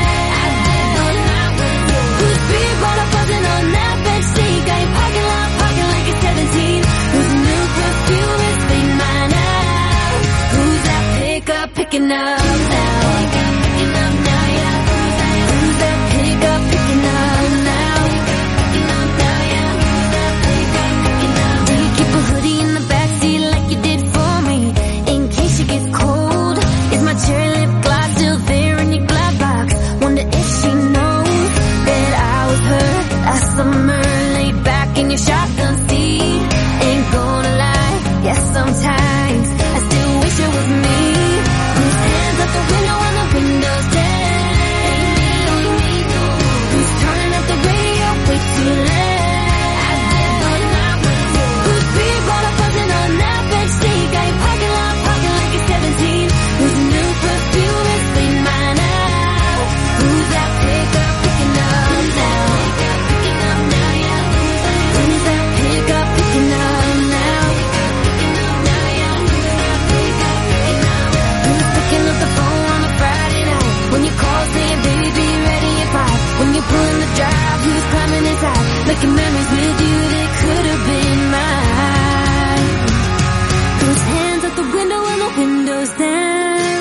Picking up now, picking up now, yeah. Who's that pickup picking up now? Picking up now, yeah. Who's that pickup picking up? Do you keep a hoodie in the backseat like you did for me, in case you get cold? Is my cherry lip gloss still there in your glove box? Wonder if she knows that I was her last summer, laid back in your shotgun seat. Ain't gonna lie, yes, sometimes I still wish it was me. Up the window on the windows down, who's turning up the radio way too loud? Whose people are buzzing on that bench seat? Got your parking lot parking like you're 17. Whose new perfume is clean mine out? Who's that pickup picking up now? Picking up now, yeah. Who's that pickup picking up now? Picking up now, yeah. Who's that pickup picking up? Who's picking up the phone on a Friday night? When you call saying, baby, be ready at 5. When you're pulling the drive, who's climbing inside? Making memories with you that could have been mine. Whose hands out the window and the windows down?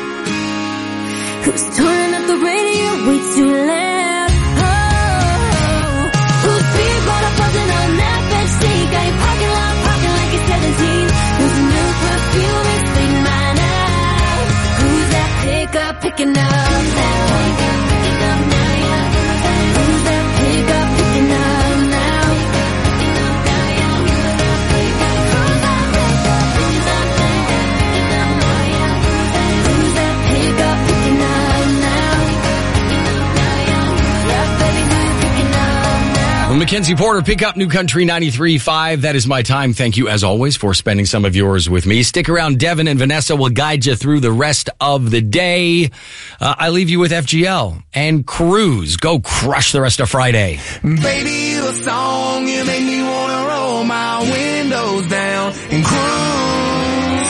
Who's turning up the radio way too loud? Oh, whose people are buzzing on that bench seat? Got your parking lot parking like you're 17. Whose new perfume is clean mine out? Who's that pickup picking up now? Picking up now, yeah. Who's that pickup picking up now? Picking up now, yeah. Who's that pickup? Who's that pickup picking up now? Who's that pickup picking up now? Picking up now, yeah. Yeah, baby, who you picking up now? Well, Mackenzie Porter, pick up New Country 93.5. That is my time. Thank you, as always, for spending some of yours with me. Stick around. Devin and Vanessa will guide you through the rest of the day. I leave you with FGL and Cruise. Go crush the rest of Friday. Baby, you a song, you make me wanna roll my windows down and cruise.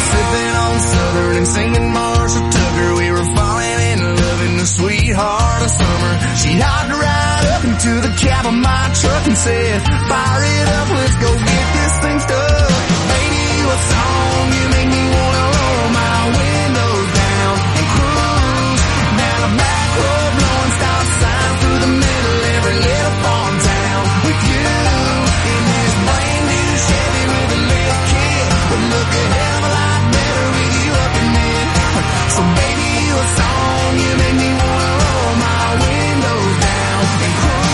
sipping on Southern and singing Marshall Tucker. We were falling in love in the sweetheart of summer. She hopped right up into the cab of my truck and said, fire it up, let's go get this thing stuck. Baby, you a song, you make me wanna roll my windows down and cruise down a back road, blowing stop signs through the middle every little farm town with you in this brand new Chevy with a lift kit. Would look a hell of a lot better with you up in it. So baby, you a song, you make me wanna roll my windows down and cruise.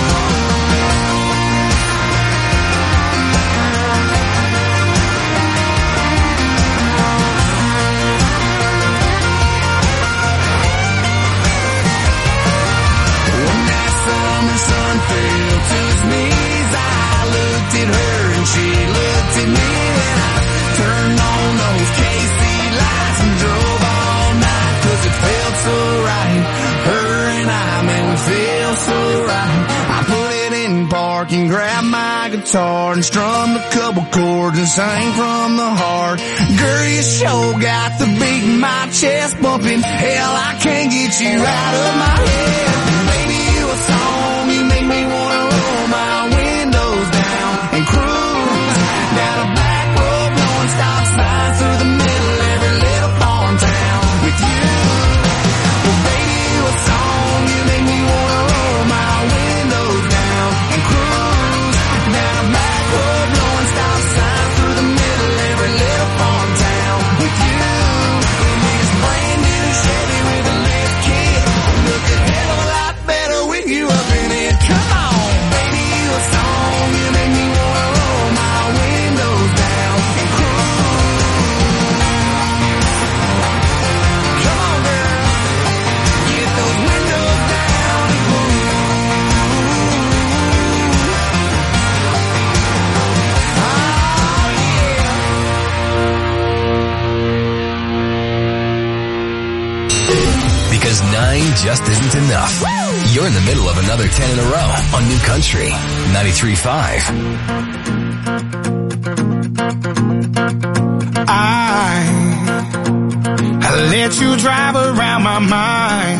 When that summer sun fell to his knees, I looked at her and she looked at me, and I turned on those KC lights and drove all night, 'cause it felt so right. Her and I, man, we feel so right. I put it in park and grabbed my guitar and strummed a couple chords and sang from the heart. Girl, you sure got the beat in my chest bumping. Hell, I can't get you out of my head. Baby, you a song, you make me wanna roll my windows down and cruise down a back road, blowing stop signs through the middle every little farm town with you. Well, baby, you a song, you make me wanna roll my windows down and cruise down a back road, blowing stop signs through the middle every little farm town with you in this brand new Chevy with a lift kit. Look a hell of a lot better with you up in it. Come on, baby, you a song, you make me wanna roll my windows down and cruise. Come on, girl, get those windows down and cruise. Because 9 just isn't enough. You're in the middle of another 10 in a row on New Country 93.5. I let you drive around my mind.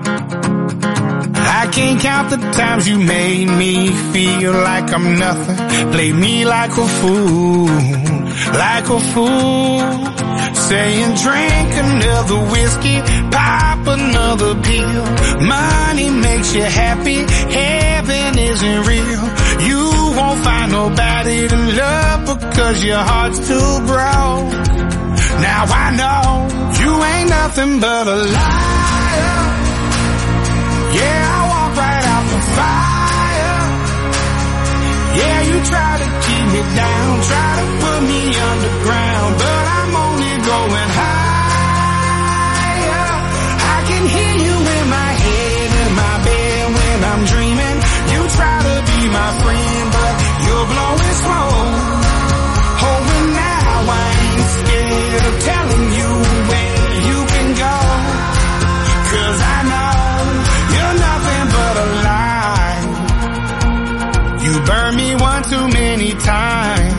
I can't count the times you made me feel like I'm nothing. Played me like a fool, like a fool. Saying drink another whiskey, pop another pill. Money makes you happy, heaven isn't real. You won't find nobody to love because your heart's too broke. Now I know you ain't nothing but a liar. Yeah, I walk right out the fire. Yeah, you try to keep me down, try to put me underground, but I'm only going higher. I can hear you in my head, in my bed when I'm dreaming. You try to be my friend, but you're blowing smoke. Oh, and now I ain't scared of telling you where you can go, 'cause I know you're nothing but a lie. You burned me one too many times,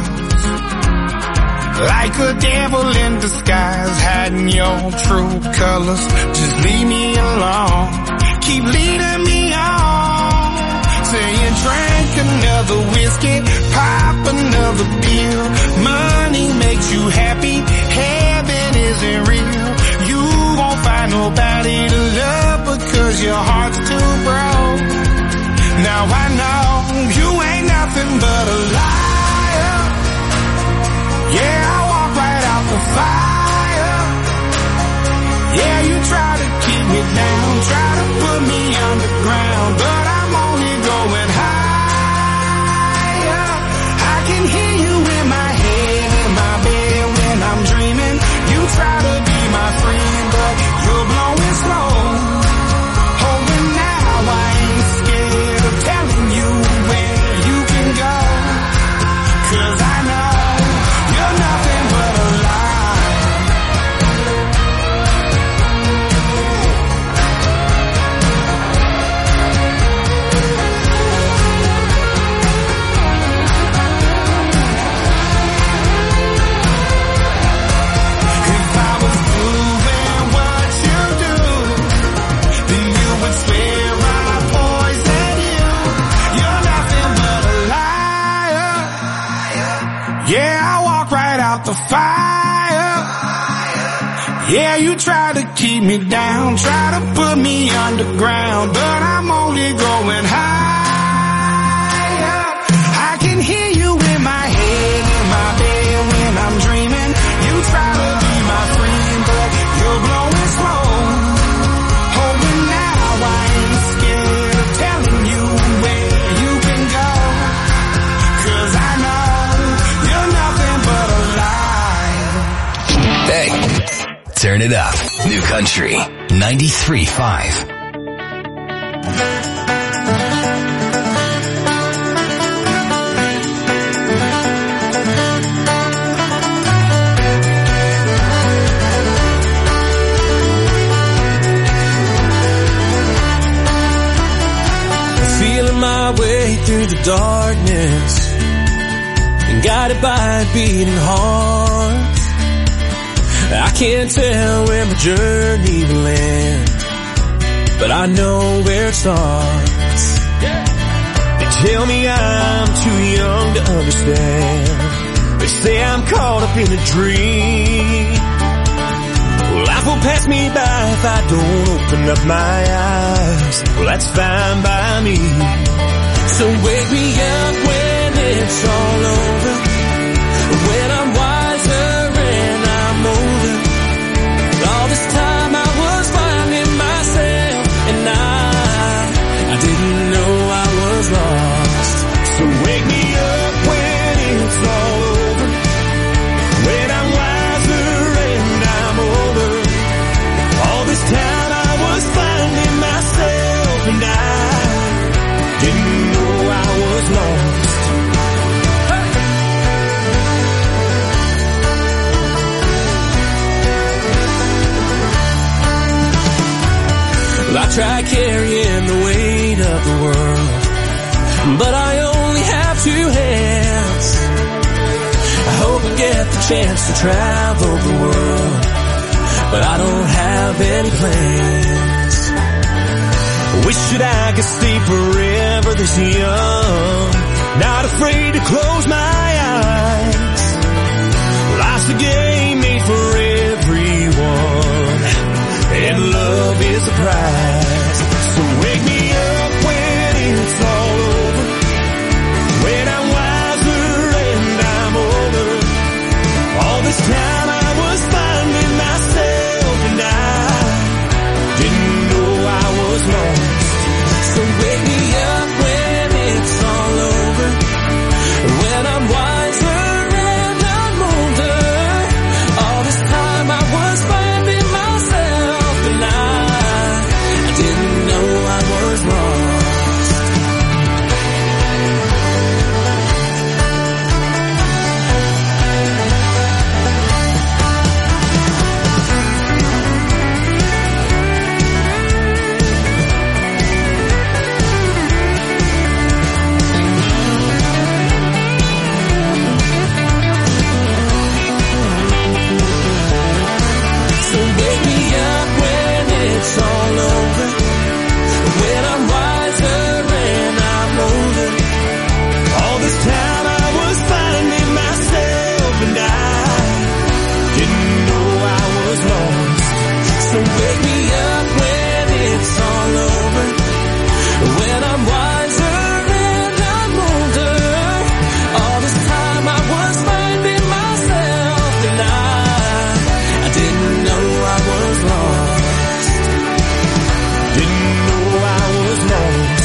like a devil in disguise, hiding your true colors. Just leave me alone, keep leading me on. Saying drink another whiskey, pop another pill. Money makes you happy, heaven isn't real. You won't find nobody to love because your heart's too broke. Now I know you ain't nothing but a liar. Yeah, I walk right out the fire. Yeah, you try to keep me down, try to put me underground, but I'm only going higher. I can hear you in my head, in my bed when I'm dreaming. You try to be my friend, but you're blowing smoke. Oh, and now I ain't scared of telling you where you can go, Yeah, I walked right out the fire. Yeah, you tried to keep me down, try to put me underground, but I'm only going higher. I can hear you in my head, in my bed when I'm dreaming. You try to be my friend, but you're blowing slow. Oh, but now I ain't scared of telling you where you can go. 'Cause I know you're nothing but a lie. Hey, turn it up. New Country 93.5. Feeling my way through the darkness and guided by a beating heart. I can't tell where my journey will end, but I know where it starts. They tell me I'm too young to understand. They say I'm caught up in a dream. Well, life will pass me by if I don't open up my eyes. Well, that's fine by me. So wake me up when it's all over, when I'm wiser and I'm older. All this time I was finding myself, and I didn't know I was lost. So wake me up when it's all over, when I'm wiser and I'm older. All this time I was finding myself, and I didn't know I was lost. Well, I try carrying the weight of the world, but I only have two hands. I hope I get the chance to travel the world, but I don't have any plans. Wish that I could stay forever this young, not afraid to close my eyes. Life's a game made for everyone, and love is a prize. So wake me up when it's all over, when I'm wiser and I'm older. All this time I was finding myself, and I didn't know I was lost. So wake me up when it's all over, when I'm wiser and I'm older. All this time I was finding myself, and I didn't know I was lost. So wake me up when it's all over, when I'm wiser and I'm older. All this time I was finding myself, and I didn't know I was lost. So wake me up when it's all over, when I'm wiser and I'm older. All this time I was finding myself, and I didn't know I was lost. Didn't know I was lost.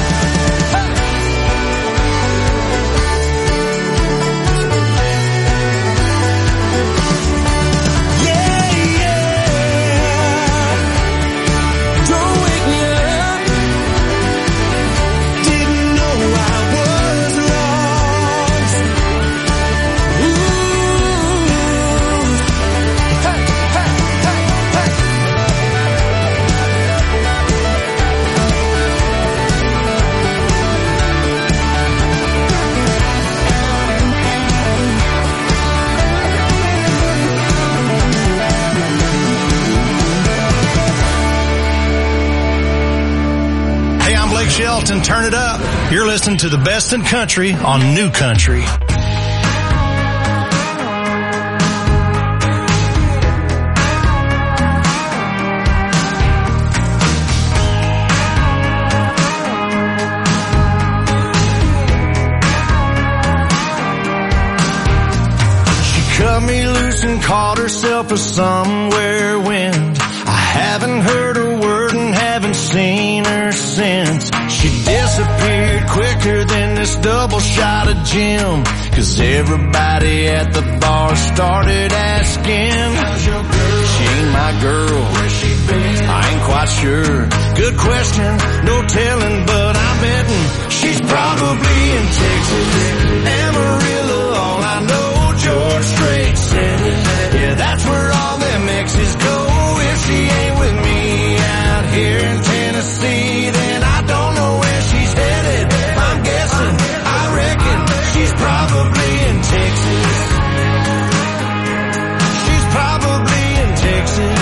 Yeah, yeah. Don't wake me up. Didn't know I was lost. Ooh. Hey, hey, hey, hey. Hey, I'm Blake Shelton. Turn it up. You're listening to the best in country on New Country. cut me loose and called herself a somewhere wind. I haven't heard a word and haven't seen her since. She disappeared quicker than this double shot of gin. 'Cause everybody at the bar started asking, how's your girl? She ain't my girl. Where's she been? I ain't quite sure. Good question, no telling, but I'm betting she's probably in Texas. Amarillo, all I know, George Strait said it. Yeah, that's where all them exes go. If she ain't with me out here in Tennessee, then I don't know where she's headed. I'm guessing, I reckon she's probably in Texas. She's probably in Texas.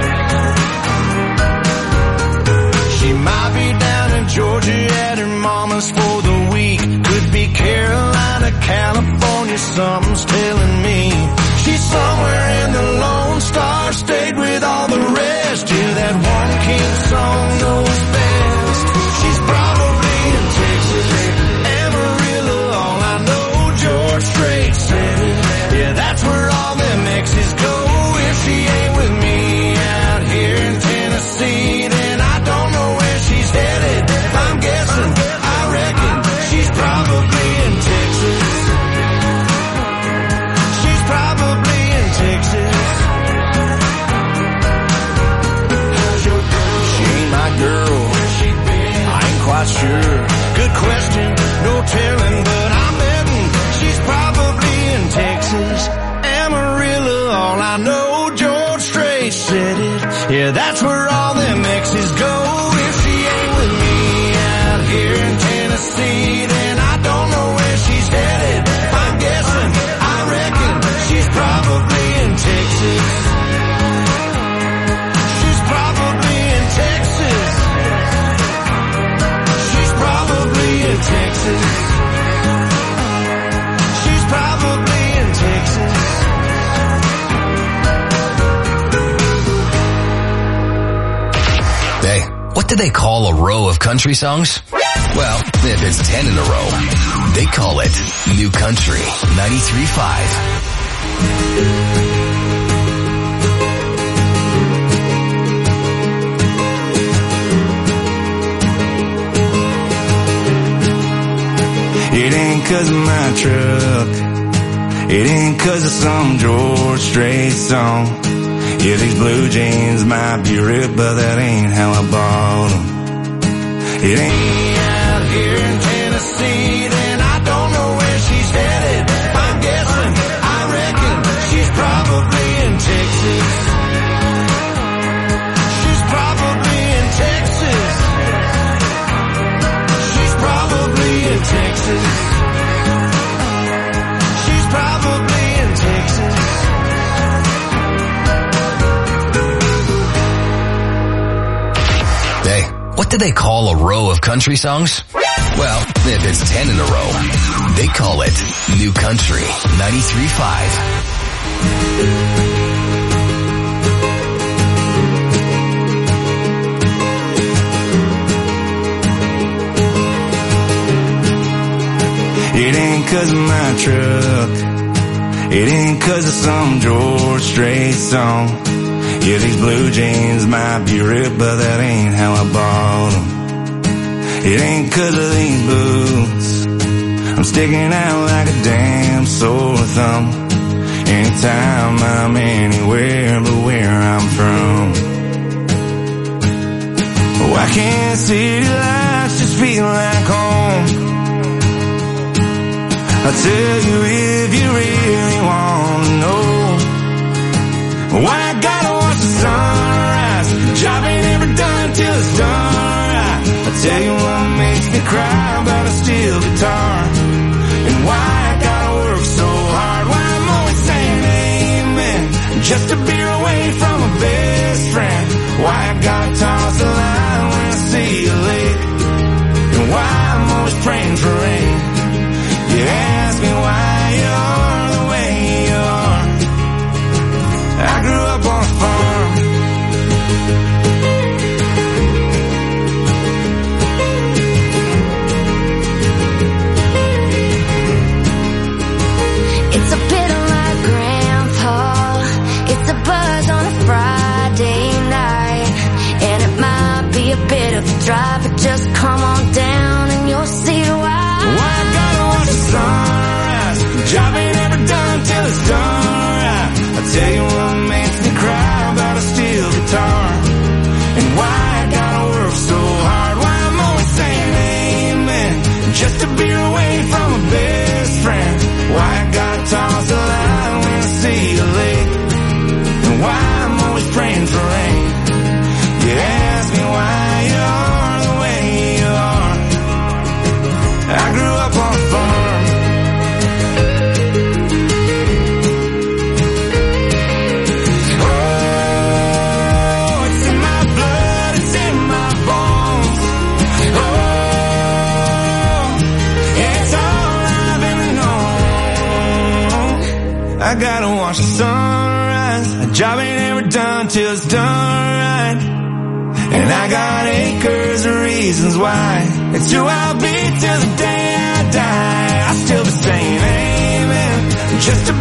She might be down in Georgia at her mama's for the week. Could be Carolina, California, something's telling me. She's somewhere in the Lone Star State with all the rest. Yeah, that one king song knows best. She's probably in Texas. Amarillo, all I know, George Strait said it. Yeah, that's where all them exes go. If she ain't with me out here in Tennessee, then I don't know where she's headed. I'm guessing, I reckon she's probably in Texas. She's probably in Texas. She ain't my girl. I ain't quite sure. Good question, no telling, but I'm betting she's probably in Texas. Amarillo, all I know, George Strait said it. Yeah, that's where all them exes go. If she ain't with me out here in Tennessee, then I don't know where she's headed. I'm guessing, I reckon she's probably in Texas. She's probably in Texas. She's probably in Texas. She's probably in Texas. Hey, what do they call a row of country songs? Well, if it's 10 in a row, they call it New Country 93.5. It ain't 'cause of my truck. It ain't 'cause of some George Strait song. Yeah, these blue jeans might be ripped, but that ain't how I bought them. It ain't out here in Tennessee, then I don't know where she's headed. I'm guessing, I reckon she's probably in Texas. She's probably in Texas. She's probably in Texas. She's probably in Texas. Hey, what do they call a row of country songs? Well, if it's 10 in a row, they call it New Country 93.5. It ain't 'cause of my truck. It ain't 'cause of some George Strait song. Yeah, these blue jeans might be ripped, but that ain't how I bought them. It ain't 'cause of these boots. I'm sticking out like a damn sore thumb. Anytime I'm anywhere but where I'm from. Why can't city lights just feel like home? I'll tell you if you really want to know. Why I gotta watch the sunrise. Job ain't ever done till it's done right. I'll tell you what makes me cry about a steel guitar. And why I gotta work so hard. Why I'm always saying amen just to be away from a best friend. Why I gotta toss the line when I see a lake. And why I'm always praying for rain. You ask me why you're the way you are. I grew up on a farm. It's a bit like Grand I gotta watch the sunrise. A job ain't ever done till it's done right. And I got acres of reasons why. It's who I'll be till the day I die. I'll still be saying amen, just about